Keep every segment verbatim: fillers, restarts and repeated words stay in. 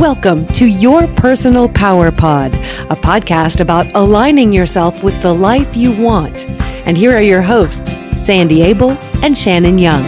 Welcome to Your Personal Power Pod, a podcast about aligning yourself with the life you want. And here are your hosts, Sandy Abel and Shannon Young.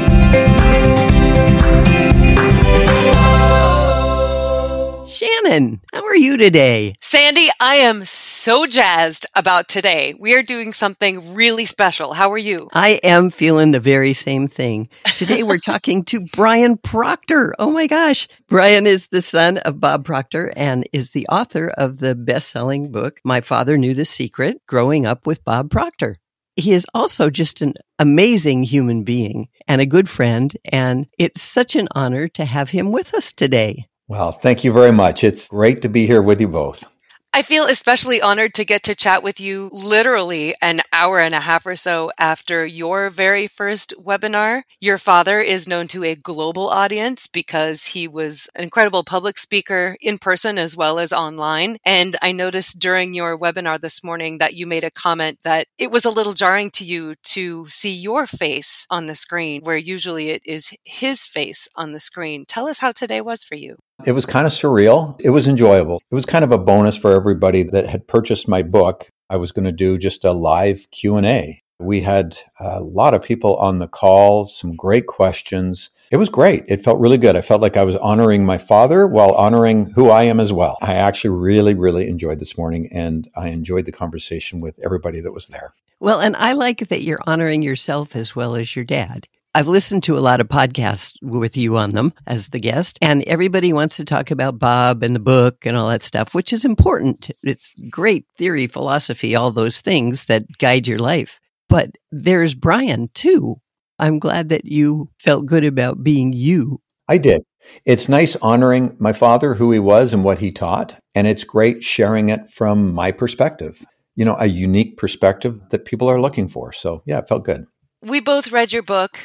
Shannon, how are you today? Sandy, I am so jazzed about today. We are doing something really special. How are you? I am feeling the very same thing. Today we're talking to Brian Proctor. Oh my gosh. Brian is the son of Bob Proctor and is the author of the best-selling book, My Father Knew the Secret, Growing Up with Bob Proctor. He is also just an amazing human being and a good friend, and it's such an honor to have him with us today. Well, thank you very much. It's great to be here with you both. I feel especially honored to get to chat with you literally an hour and a half or so after your very first webinar. Your father is known to a global audience because he was an incredible public speaker in person as well as online. And I noticed during your webinar this morning that you made a comment that it was a little jarring to you to see your face on the screen, where usually it is his face on the screen. Tell us how today was for you. It was kind of surreal. It was enjoyable. It was kind of a bonus for everybody that had purchased my book. I was going to do just a live Q and A. We had a lot of people on the call, some great questions. It was great. It felt really good. I felt like I was honoring my father while honoring who I am as well. I actually really, really enjoyed this morning, and I enjoyed the conversation with everybody that was there. Well, and I like that you're honoring yourself as well as your dad. I've listened to a lot of podcasts with you on them as the guest, and everybody wants to talk about Bob and the book and all that stuff, which is important. It's great theory, philosophy, all those things that guide your life. But there's Brian, too. I'm glad that you felt good about being you. I did. It's nice honoring my father, who he was and what he taught, and it's great sharing it from my perspective. You know, a unique perspective that people are looking for. So, yeah, it felt good. We both read your book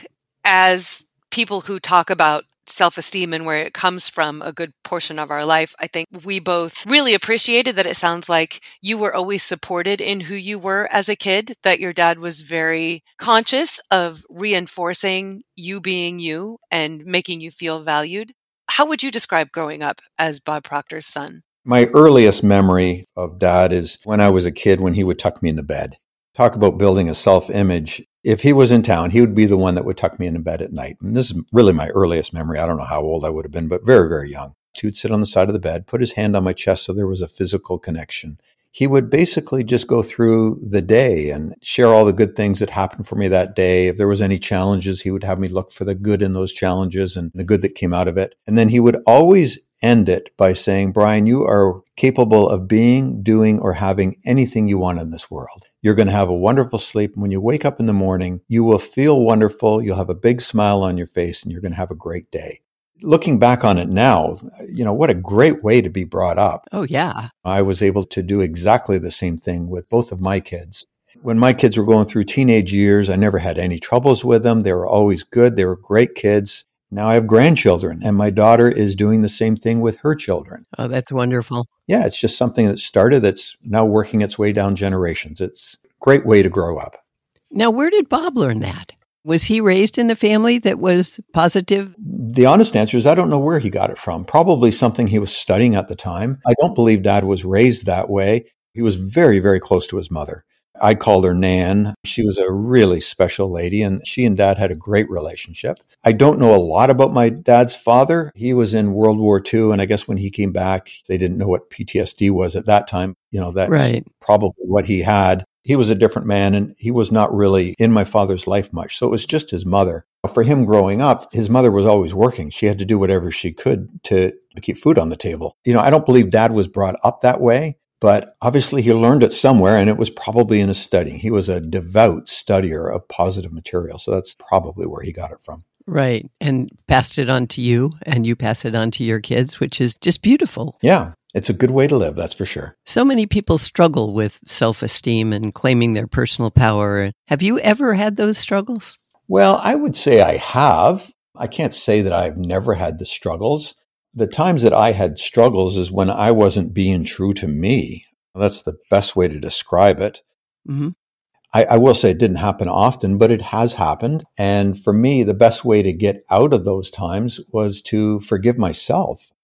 as people who talk about self-esteem and where it comes from a good portion of our life. I think we both really appreciated that it sounds like you were always supported in who you were as a kid, that your dad was very conscious of reinforcing you being you and making you feel valued. How would you describe growing up as Bob Proctor's son? My earliest memory of Dad is when I was a kid, when he would tuck me into bed. Talk about building a self-image. If he was in town, he would be the one that would tuck me into bed at night. And this is really my earliest memory. I don't know how old I would have been, but very, very young. He would sit on the side of the bed, put his hand on my chest so there was a physical connection. He would basically just go through the day and share all the good things that happened for me that day. If there was any challenges, he would have me look for the good in those challenges and the good that came out of it. And then he would always end it by saying, Brian, you are capable of being, doing, or having anything you want in this world. You're going to have a wonderful sleep. When you wake up in the morning, you will feel wonderful. You'll have a big smile on your face and you're going to have a great day. Looking back on it now, you know, what a great way to be brought up. Oh, yeah. I was able to do exactly the same thing with both of my kids. When my kids were going through teenage years, I never had any troubles with them. They were always good. They were great kids. Now I have grandchildren, and my daughter is doing the same thing with her children. Oh, that's wonderful. Yeah, it's just something that started that's now working its way down generations. It's a great way to grow up. Now, where did Bob learn that? Was he raised in a family that was positive? The honest answer is I don't know where he got it from. Probably something he was studying at the time. I don't believe Dad was raised that way. He was very, very close to his mother. I called her Nan. She was a really special lady, and she and Dad had a great relationship. I don't know a lot about my dad's father. He was in World War Two, and I guess when he came back, they didn't know what P T S D was at that time. You know, that's right. Probably what he had. He was a different man, and he was not really in my father's life much. So it was just his mother. For him growing up, his mother was always working. She had to do whatever she could to, to keep food on the table. You know, I don't believe Dad was brought up that way. But obviously he learned it somewhere, and it was probably in his study. He was a devout studier of positive material. So that's probably where he got it from. Right. And passed it on to you, and you pass it on to your kids, which is just beautiful. Yeah. It's a good way to live, that's for sure. So many people struggle with self-esteem and claiming their personal power. Have you ever had those struggles? Well, I would say I have. I can't say that I've never had the struggles. The times that I had struggles is when I wasn't being true to me. That's the best way to describe it. Mm-hmm. I, I will say it didn't happen often, but it has happened. And for me, the best way to get out of those times was to forgive myself.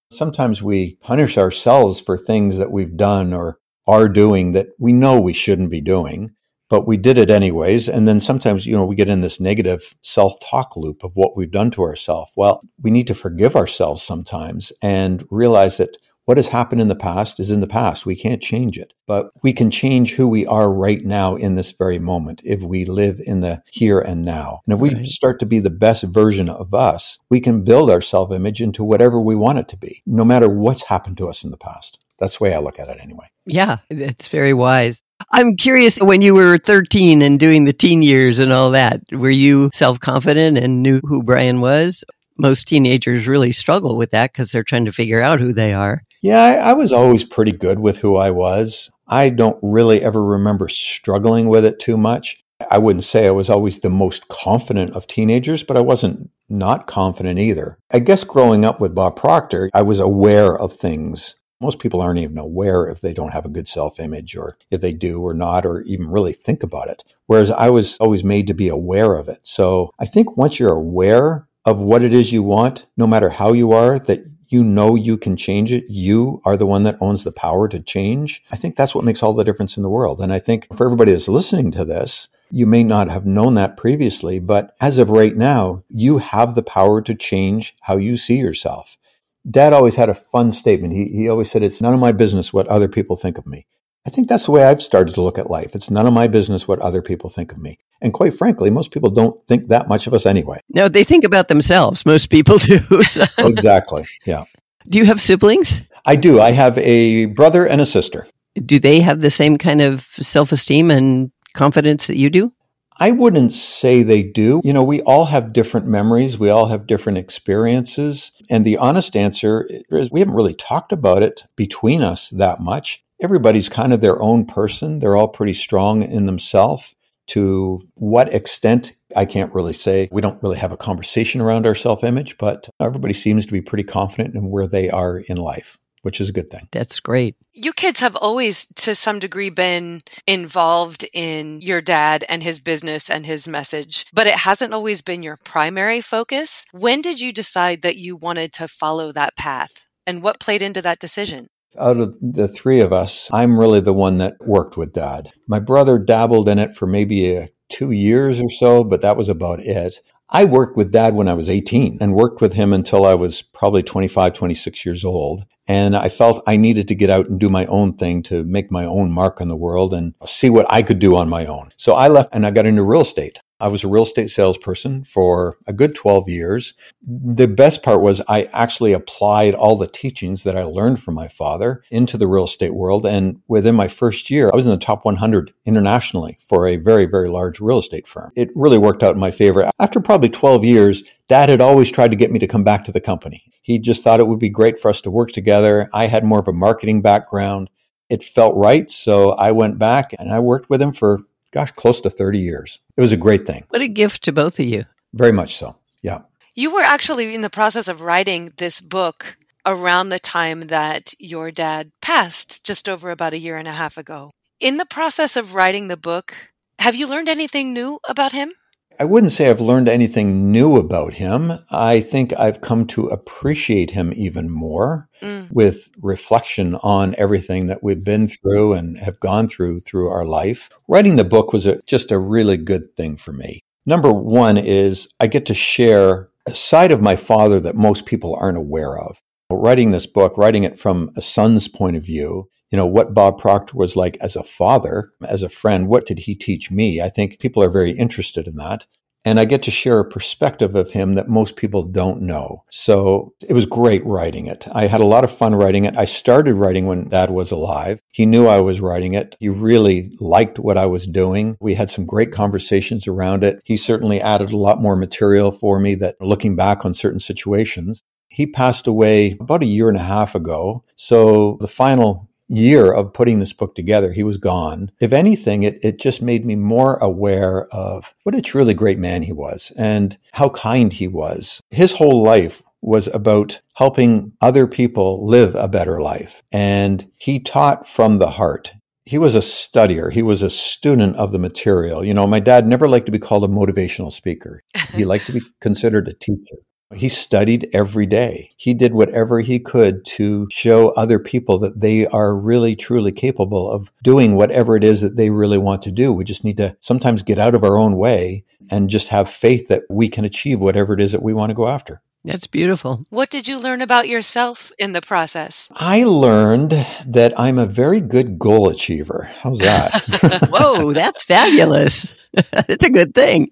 Sometimes we punish ourselves for things that we've done or are doing that we know we shouldn't be doing, but we did it anyways. And then sometimes, you know, we get in this negative self-talk loop of what we've done to ourselves. Well, we need to forgive ourselves sometimes and realize that what has happened in the past is in the past. We can't change it, but we can change who we are right now in this very moment if we live in the here and now. And if we right. start to be the best version of us, we can build our self-image into whatever we want it to be, no matter what's happened to us in the past. That's the way I look at it anyway. Yeah, that's very wise. I'm curious, when you were thirteen and doing the teen years and all that, were you self-confident and knew who Brian was? Most teenagers really struggle with that because they're trying to figure out who they are. Yeah, I, I was always pretty good with who I was. I don't really ever remember struggling with it too much. I wouldn't say I was always the most confident of teenagers, but I wasn't not confident either. I guess growing up with Bob Proctor, I was aware of things. Most people aren't even aware if they don't have a good self-image, or if they do or not, or even really think about it. Whereas I was always made to be aware of it. So I think once you're aware of what it is you want, no matter how you are, that you know you can change it. You are the one that owns the power to change. I think that's what makes all the difference in the world. And I think for everybody that's listening to this, you may not have known that previously, but as of right now, you have the power to change how you see yourself. Dad always had a fun statement. He he always said, it's none of my business what other people think of me. I think that's the way I've started to look at life. It's none of my business what other people think of me. And quite frankly, most people don't think that much of us anyway. No, they think about themselves. Most people do. Exactly. Yeah. Do you have siblings? I do. I have a brother and a sister. Do they have the same kind of self-esteem and confidence that you do? I wouldn't say they do. You know, we all have different memories. We all have different experiences. And the honest answer is we haven't really talked about it between us that much. Everybody's kind of their own person. They're all pretty strong in themselves. To what extent, I can't really say. We don't really have a conversation around our self-image, but everybody seems to be pretty confident in where they are in life, which is a good thing. That's great. You kids have always, to some degree, been involved in your dad and his business and his message, but it hasn't always been your primary focus. When did you decide that you wanted to follow that path? And what played into that decision? Out of the three of us, I'm really the one that worked with Dad. My brother dabbled in it for maybe a, two years or so, but that was about it. I worked with Dad when I was eighteen and worked with him until I was probably twenty-five, twenty-six years old. And I felt I needed to get out and do my own thing to make my own mark on the world and see what I could do on my own. So I left and I got into real estate. I was a real estate salesperson for a good twelve years. The best part was I actually applied all the teachings that I learned from my father into the real estate world. And within my first year, I was in the top one hundred internationally for a very, very large real estate firm. It really worked out in my favor. After probably twelve years, Dad had always tried to get me to come back to the company. He just thought it would be great for us to work together. I had more of a marketing background. It felt right. So I went back and I worked with him for Gosh, close to thirty years. It was a great thing. What a gift to both of you. Very much so. Yeah. You were actually in the process of writing this book around the time that your dad passed, just over about a year and a half ago. In the process of writing the book, have you learned anything new about him? I wouldn't say I've learned anything new about him. I think I've come to appreciate him even more mm. with reflection on everything that we've been through and have gone through through our life. Writing the book was a, just a really good thing for me. Number one is I get to share a side of my father that most people aren't aware of. Writing this book, writing it from a son's point of view, you know, what Bob Proctor was like as a father, as a friend, what did he teach me? I think people are very interested in that. And I get to share a perspective of him that most people don't know. So it was great writing it. I had a lot of fun writing it. I started writing when Dad was alive. He knew I was writing it. He really liked what I was doing. We had some great conversations around it. He certainly added a lot more material for me that looking back on certain situations. He passed away about a year and a half ago. So the final year of putting this book together, he was gone. If anything, it, it just made me more aware of what a truly great man he was and how kind he was. His whole life was about helping other people live a better life. And he taught from the heart. He was a studier. He was a student of the material. You know, my dad never liked to be called a motivational speaker. He liked to be considered a teacher. He studied every day. He did whatever he could to show other people that they are really, truly capable of doing whatever it is that they really want to do. We just need to sometimes get out of our own way and just have faith that we can achieve whatever it is that we want to go after. That's beautiful. What did you learn about yourself in the process? I learned that I'm a very good goal achiever. How's that? Whoa, that's fabulous. It's a good thing.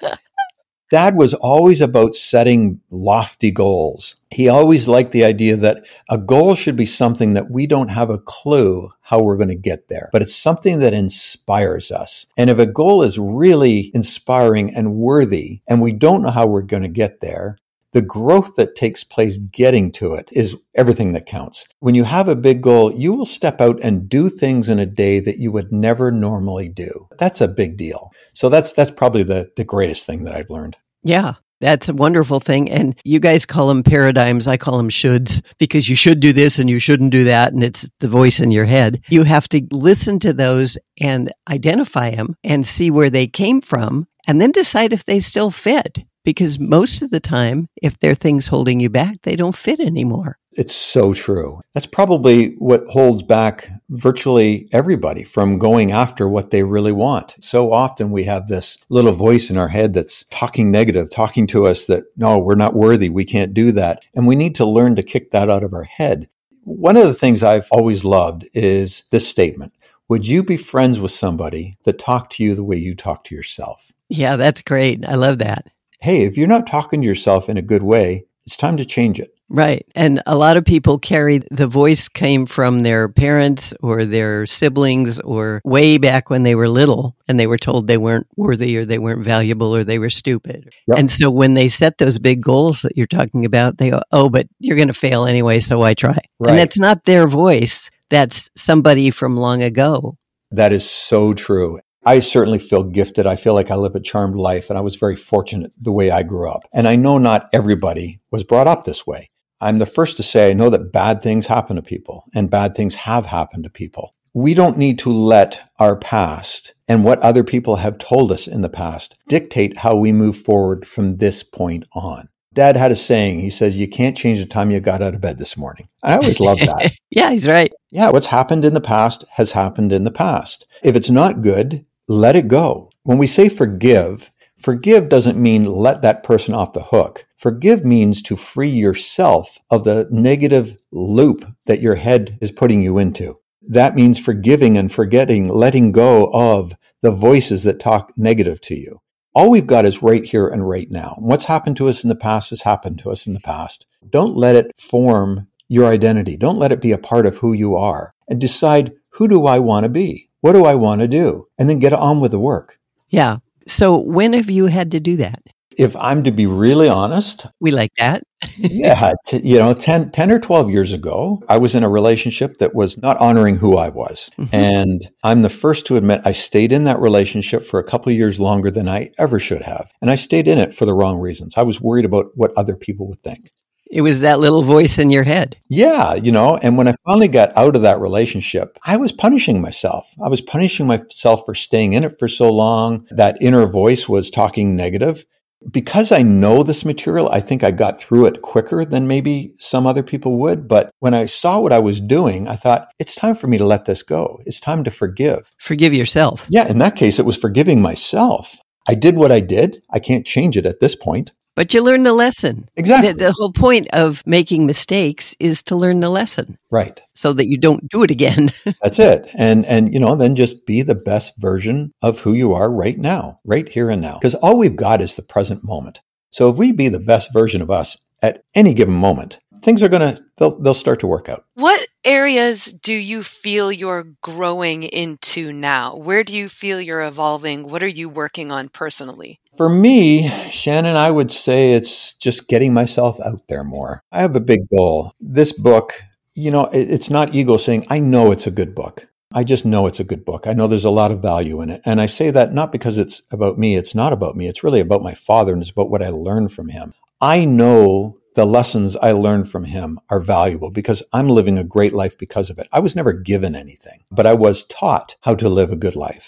Dad was always about setting lofty goals. He always liked the idea that a goal should be something that we don't have a clue how we're going to get there, but it's something that inspires us. And if a goal is really inspiring and worthy, and we don't know how we're going to get there, the growth that takes place getting to it is everything that counts. When you have a big goal, you will step out and do things in a day that you would never normally do. That's a big deal. So that's that's probably the, the greatest thing that I've learned. Yeah, that's a wonderful thing. And you guys call them paradigms. I call them shoulds, because you should do this and you shouldn't do that. And it's the voice in your head. You have to listen to those and identify them and see where they came from, and then decide if they still fit. Because most of the time, if there are things holding you back, they don't fit anymore. It's so true. That's probably what holds back virtually everybody from going after what they really want. So often we have this little voice in our head that's talking negative, talking to us that, no, we're not worthy, we can't do that. And we need to learn to kick that out of our head. One of the things I've always loved is this statement. Would you be friends with somebody that talked to you the way you talk to yourself? Yeah, that's great. I love that. Hey, if you're not talking to yourself in a good way, it's time to change it. Right. And a lot of people carry the voice came from their parents or their siblings or way back when they were little and they were told they weren't worthy or they weren't valuable or they were stupid. Yep. And so when they set those big goals that you're talking about, they go, oh, but you're going to fail anyway, so why try? Right. And that's not their voice. That's somebody from long ago. That is so true. I certainly feel gifted. I feel like I live a charmed life, and I was very fortunate the way I grew up. And I know not everybody was brought up this way. I'm the first to say I know that bad things happen to people, and bad things have happened to people. We don't need to let our past and what other people have told us in the past dictate how we move forward from this point on. Dad had a saying. He says, you can't change the time you got out of bed this morning. I always love that. Yeah, he's right. Yeah, what's happened in the past has happened in the past. If it's not good, let it go. When we say forgive, forgive doesn't mean let that person off the hook. Forgive means to free yourself of the negative loop that your head is putting you into. That means forgiving and forgetting, letting go of the voices that talk negative to you. All we've got is right here and right now. What's happened to us in the past has happened to us in the past. Don't let it form your identity. Don't let it be a part of who you are. And decide, who do I want to be? What do I want to do? And then get on with the work. Yeah. So when have you had to do that? If I'm to be really honest. We like that. yeah. T- you know, ten, ten or twelve years ago, I was in a relationship that was not honoring who I was. Mm-hmm. And I'm the first to admit I stayed in that relationship for a couple of years longer than I ever should have. And I stayed in it for the wrong reasons. I was worried about what other people would think. It was that little voice in your head. Yeah, you know, and when I finally got out of that relationship, I was punishing myself. I was punishing myself for staying in it for so long. That inner voice was talking negative. Because I know this material, I think I got through it quicker than maybe some other people would. But when I saw what I was doing, I thought, it's time for me to let this go. It's time to forgive. Forgive yourself. Yeah, in that case, it was forgiving myself. I did what I did. I can't change it at this point. But you learn the lesson. Exactly. The, the whole point of making mistakes is to learn the lesson. Right. So that you don't do it again. That's it. And, and, you know, then just be the best version of who you are right now, right here and now. Because all we've got is the present moment. So if we be the best version of us at any given moment, things are going to, they'll, they'll start to work out. What areas do you feel you're growing into now? Where do you feel you're evolving? What are you working on personally? For me, Shannon, I would say it's just getting myself out there more. I have a big goal. This book, you know, it's not ego saying, I know it's a good book. I just know it's a good book. I know there's a lot of value in it. And I say that not because it's about me. It's not about me. It's really about my father, and it's about what I learned from him. I know the lessons I learned from him are valuable because I'm living a great life because of it. I was never given anything, but I was taught how to live a good life.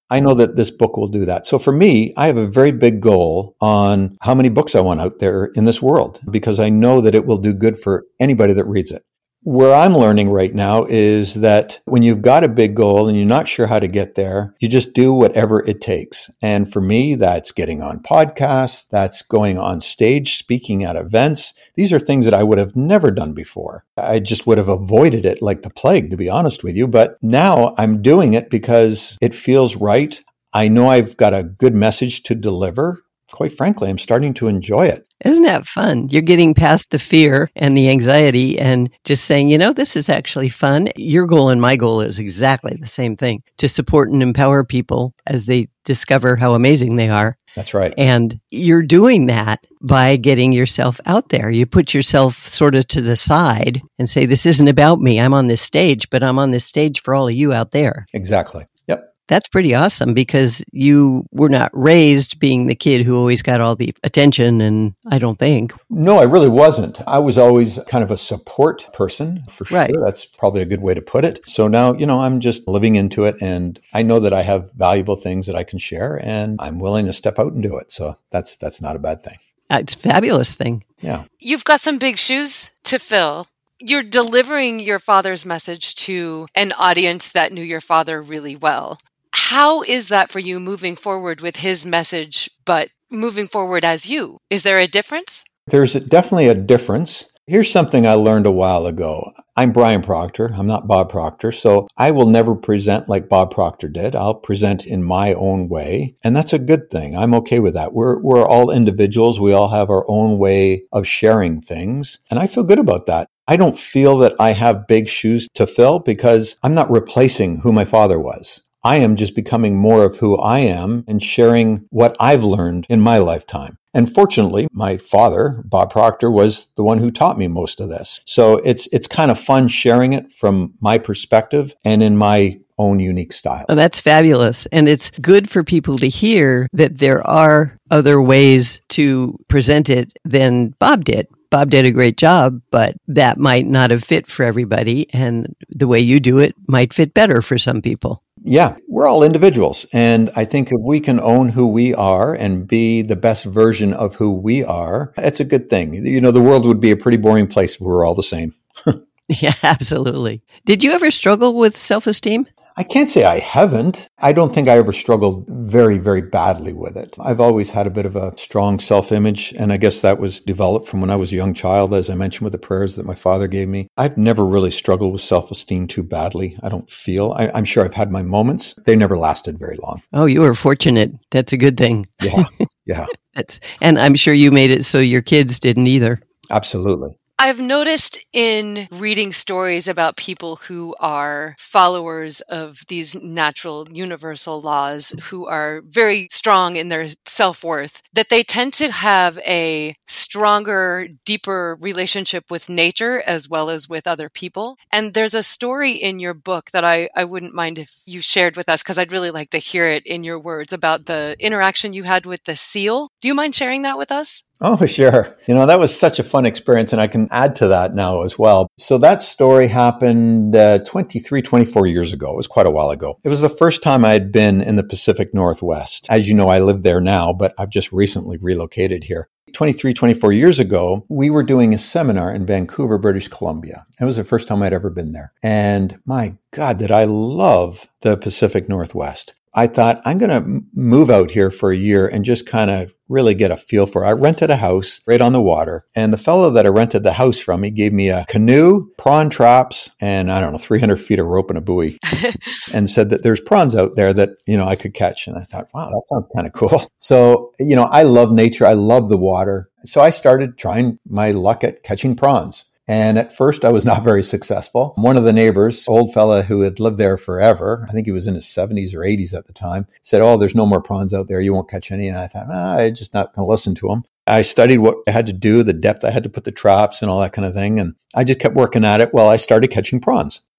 I know that this book will do that. So for me, I have a very big goal on how many books I want out there in this world, because I know that it will do good for anybody that reads it. Where I'm learning right now is that when you've got a big goal and you're not sure how to get there, you just do whatever it takes. And for me, that's getting on podcasts, that's going on stage, speaking at events. These are things that I would have never done before. I just would have avoided it like the plague, to be honest with you. But now I'm doing it because it feels right. I know I've got a good message to deliver. Quite frankly, I'm starting to enjoy it. Isn't that fun? You're getting past the fear and the anxiety and just saying, you know, this is actually fun. Your goal and my goal is exactly the same thing, to support and empower people as they discover how amazing they are. That's right. And you're doing that by getting yourself out there. You put yourself sort of to the side and say, this isn't about me. I'm on this stage, but I'm on this stage for all of you out there. Exactly. Yep. That's pretty awesome, because you were not raised being the kid who always got all the attention, and I don't think. No, I really wasn't. I was always kind of a support person, for sure. Right. That's probably a good way to put it. So now, you know, I'm just living into it, and I know that I have valuable things that I can share, and I'm willing to step out and do it. So that's that's not a bad thing. It's a fabulous thing. Yeah. You've got some big shoes to fill. You're delivering your father's message to an audience that knew your father really well. How is that for you moving forward with his message, but moving forward as you? Is there a difference? There's definitely a difference. Here's something I learned a while ago. I'm Brian Proctor. I'm not Bob Proctor. So I will never present like Bob Proctor did. I'll present in my own way. And that's a good thing. I'm okay with that. We're, we're all individuals. We all have our own way of sharing things. And I feel good about that. I don't feel that I have big shoes to fill, because I'm not replacing who my father was. I am just becoming more of who I am and sharing what I've learned in my lifetime. And fortunately, my father, Bob Proctor, was the one who taught me most of this. So it's it's kind of fun sharing it from my perspective and in my own unique style. Oh, that's fabulous. And it's good for people to hear that there are other ways to present it than Bob did. Bob did a great job, but that might not have fit for everybody. And the way you do it might fit better for some people. Yeah, we're all individuals. And I think if we can own who we are and be the best version of who we are, it's a good thing. You know, the world would be a pretty boring place if we were all the same. Yeah, absolutely. Did you ever struggle with self-esteem? I can't say I haven't. I don't think I ever struggled very, very badly with it. I've always had a bit of a strong self-image, and I guess that was developed from when I was a young child, as I mentioned with the prayers that my father gave me. I've never really struggled with self-esteem too badly, I don't feel. I, I'm sure I've had my moments. They never lasted very long. Oh, you were fortunate. That's a good thing. Yeah, yeah. That's, and I'm sure you made it so your kids didn't either. Absolutely. I've noticed in reading stories about people who are followers of these natural universal laws, who are very strong in their self-worth, that they tend to have a stronger, deeper relationship with nature as well as with other people. And there's a story in your book that I, I wouldn't mind if you shared with us, because I'd really like to hear it in your words, about the interaction you had with the seal. Do you mind sharing that with us? Oh, sure. You know, that was such a fun experience, and I can add to that now as well. So that story happened uh, twenty-three, twenty-four years ago. It was quite a while ago. It was the first time I had been in the Pacific Northwest. As you know, I live there now, but I've just recently relocated here. twenty-three, twenty-four years ago, we were doing a seminar in Vancouver, British Columbia. It was the first time I'd ever been there. And my God, did I love the Pacific Northwest. I thought, I'm going to move out here for a year and just kind of really get a feel for it. I rented a house right on the water. And the fellow that I rented the house from, he gave me a canoe, prawn traps, and I don't know, three hundred feet of rope and a buoy, and said that there's prawns out there that, you know, I could catch. And I thought, wow, that sounds kind of cool. So, you know, I love nature. I love the water. So I started trying my luck at catching prawns. And at first, I was not very successful. One of the neighbors, old fella who had lived there forever, I think he was in his seventies or eighties at the time, said, oh, there's no more prawns out there. You won't catch any. And I thought, ah, I'm just not going to listen to him. I studied what I had to do, the depth I had to put the traps and all that kind of thing. And I just kept working at it while I started catching prawns.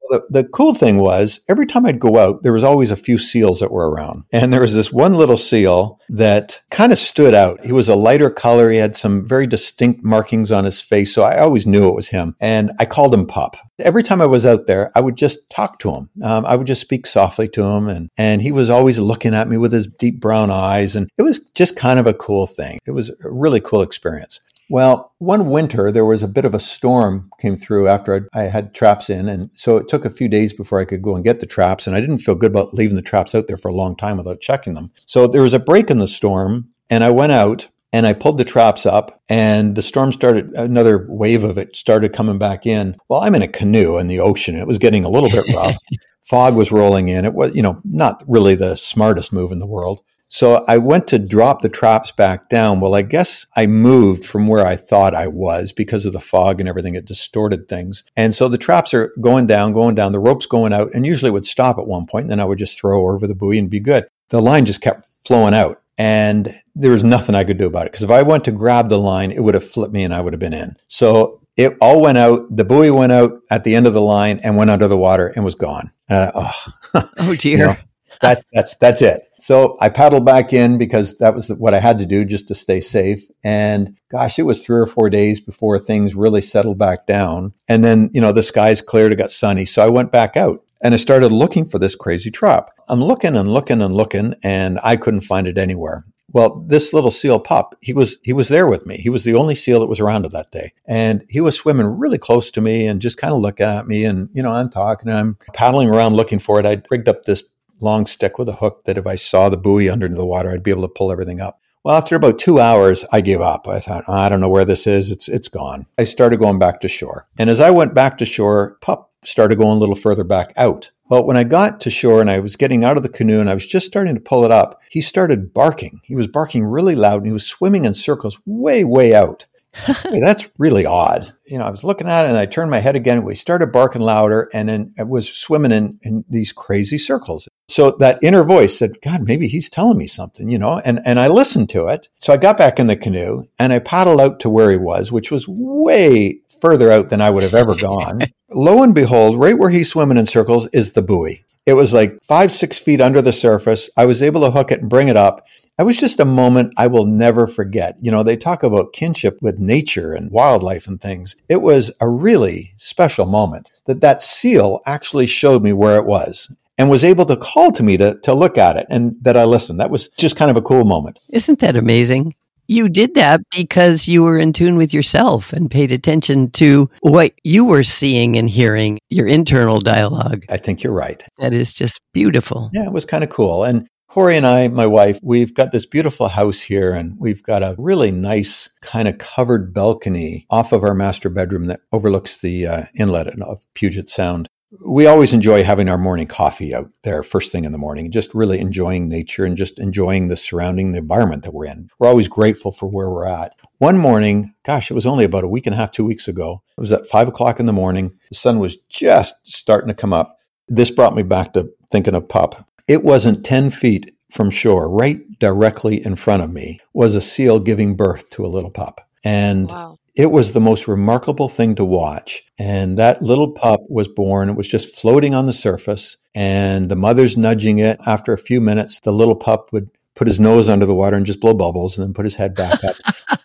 The, the cool thing was every time I'd go out, there was always a few seals that were around. And there was this one little seal that kind of stood out. He was a lighter color. He had some very distinct markings on his face. So I always knew it was him. And I called him Pup. Every time I was out there, I would just talk to him. Um, I would just speak softly to him. And, and he was always looking at me with his deep brown eyes. And it was just kind of a cool thing. It was a really cool experience. Well, one winter, there was a bit of a storm came through after I had traps in. And so it took a few days before I could go and get the traps. And I didn't feel good about leaving the traps out there for a long time without checking them. So there was a break in the storm and I went out and I pulled the traps up and the storm started, another wave of it started coming back in. Well, I'm in a canoe in the ocean. It was getting a little bit rough. Fog was rolling in. It was, you know, not really the smartest move in the world. So I went to drop the traps back down. Well, I guess I moved from where I thought I was because of the fog and everything. It distorted things. And so the traps are going down, going down, the rope's going out, and usually would stop at one point, and then I would just throw over the buoy and be good. The line just kept flowing out, and there was nothing I could do about it. Because if I went to grab the line, it would have flipped me and I would have been in. So it all went out. The buoy went out at the end of the line and went under the water and was gone. And I, oh, oh dear. You know, That's that's that's it. So I paddled back in because that was what I had to do just to stay safe. And gosh, it was three or four days before things really settled back down. And then, you know, the skies cleared, it got sunny. So I went back out and I started looking for this crazy trap. I'm looking and looking and looking, and I couldn't find it anywhere. Well, this little seal Pup, he was he was there with me. He was the only seal that was around at that day. And he was swimming really close to me and just kind of looking at me. And, you know, I'm talking and I'm paddling around looking for it. I rigged up this long stick with a hook that if I saw the buoy under the water, I'd be able to pull everything up. Well, after about two hours, I gave up. I thought, oh, I don't know where this is. It's it's gone. I started going back to shore. And as I went back to shore, Pup started going a little further back out. Well, when I got to shore and I was getting out of the canoe and I was just starting to pull it up, he started barking. He was barking really loud and he was swimming in circles way, way out. Hey, that's really odd. You know, I was looking at it and I turned my head again. We started barking louder and then I was swimming in, in these crazy circles. So that inner voice said, God, maybe he's telling me something, you know, and, and I listened to it. So I got back in the canoe and I paddled out to where he was, which was way further out than I would have ever gone. Lo and behold, right where he's swimming in circles is the buoy. It was like five, six feet under the surface. I was able to hook it and bring it up. It was just a moment I will never forget. You know, they talk about kinship with nature and wildlife and things. It was a really special moment that that seal actually showed me where it was and was able to call to me to, to look at it and that I listened. That was just kind of a cool moment. Isn't that amazing? You did that because you were in tune with yourself and paid attention to what you were seeing and hearing, your internal dialogue. I think you're right. That is just beautiful. Yeah, it was kind of cool. And Corey and I, my wife, we've got this beautiful house here and we've got a really nice kind of covered balcony off of our master bedroom that overlooks the uh, inlet of Puget Sound. We always enjoy having our morning coffee out there first thing in the morning, just really enjoying nature and just enjoying the surrounding, the environment that we're in. We're always grateful for where we're at. One morning, gosh, it was only about a week and a half, two weeks ago. It was at five o'clock in the morning. The sun was just starting to come up. This brought me back to thinking of Pup. It wasn't ten feet from shore, right directly in front of me, was a seal giving birth to a little pup. And wow. It was the most remarkable thing to watch. And that little pup was born. It was just floating on the surface. And the mother's nudging it. After a few minutes, the little pup would put his nose under the water and just blow bubbles and then put his head back up.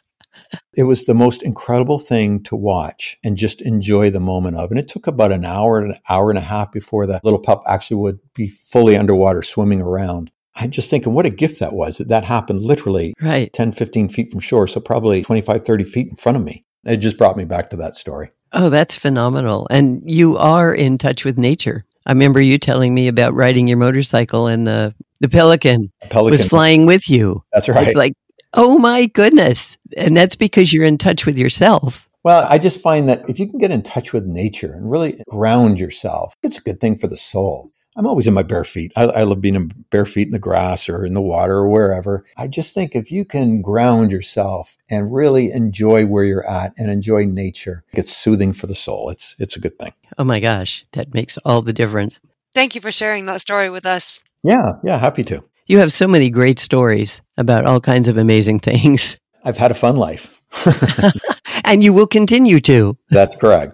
It was the most incredible thing to watch and just enjoy the moment of. And it took about an hour, an hour and a half before the little pup actually would be fully underwater swimming around. I'm just thinking what a gift that was, that that happened literally right. ten, fifteen feet from shore. So probably twenty-five, thirty feet in front of me. It just brought me back to that story. Oh, that's phenomenal. And you are in touch with nature. I remember you telling me about riding your motorcycle and the, the pelican, pelican was flying with you. That's right. It's like, oh my goodness. And that's because you're in touch with yourself. Well, I just find that if you can get in touch with nature and really ground yourself, it's a good thing for the soul. I'm always in my bare feet. I, I love being in bare feet in the grass or in the water or wherever. I just think if you can ground yourself and really enjoy where you're at and enjoy nature, it's soothing for the soul. It's it's a good thing. Oh my gosh, that makes all the difference. Thank you for sharing that story with us. Yeah, yeah, happy to. You have so many great stories about all kinds of amazing things. I've had a fun life. And you will continue to. That's correct.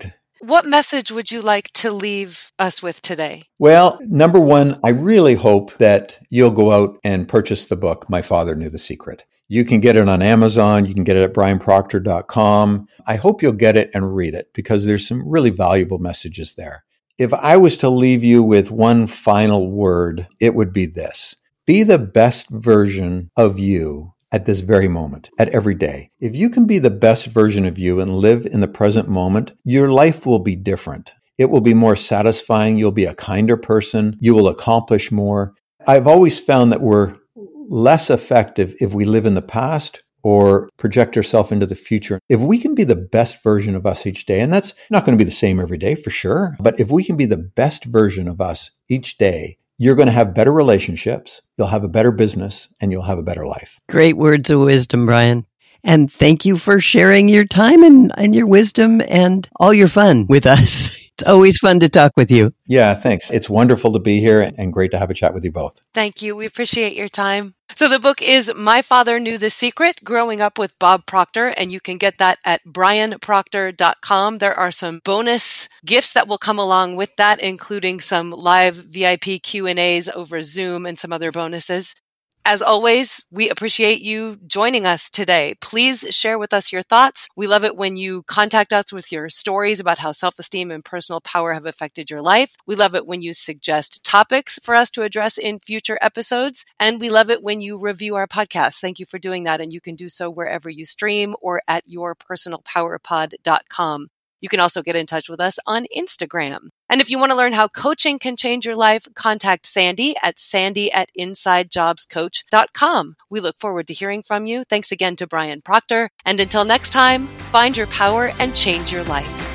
What message would you like to leave us with today? Well, number one, I really hope that you'll go out and purchase the book, My Father Knew the Secret. You can get it on Amazon. You can get it at brian proctor dot com. I hope you'll get it and read it because there's some really valuable messages there. If I was to leave you with one final word, it would be this. Be the best version of you at this very moment, at every day. If you can be the best version of you and live in the present moment, your life will be different. It will be more satisfying. You'll be a kinder person. You will accomplish more. I've always found that we're less effective if we live in the past or project ourselves into the future. If we can be the best version of us each day, and that's not going to be the same every day for sure, but if we can be the best version of us each day, you're going to have better relationships, you'll have a better business, and you'll have a better life. Great words of wisdom, Brian. And thank you for sharing your time and, and your wisdom and all your fun with us. It's always fun to talk with you. Yeah, thanks. It's wonderful to be here and great to have a chat with you both. Thank you. We appreciate your time. So the book is My Father Knew the Secret, Growing Up with Bob Proctor, and you can get that at brian proctor dot com. There are some bonus gifts that will come along with that, including some live V I P Q and A's over Zoom and some other bonuses. As always, we appreciate you joining us today. Please share with us your thoughts. We love it when you contact us with your stories about how self-esteem and personal power have affected your life. We love it when you suggest topics for us to address in future episodes. And we love it when you review our podcast. Thank you for doing that. And you can do so wherever you stream or at your personal power pod dot com. You can also get in touch with us on Instagram. And if you want to learn how coaching can change your life, contact Sandy at sandy at inside jobs coach dot com. We look forward to hearing from you. Thanks again to Brian Proctor. And until next time, find your power and change your life.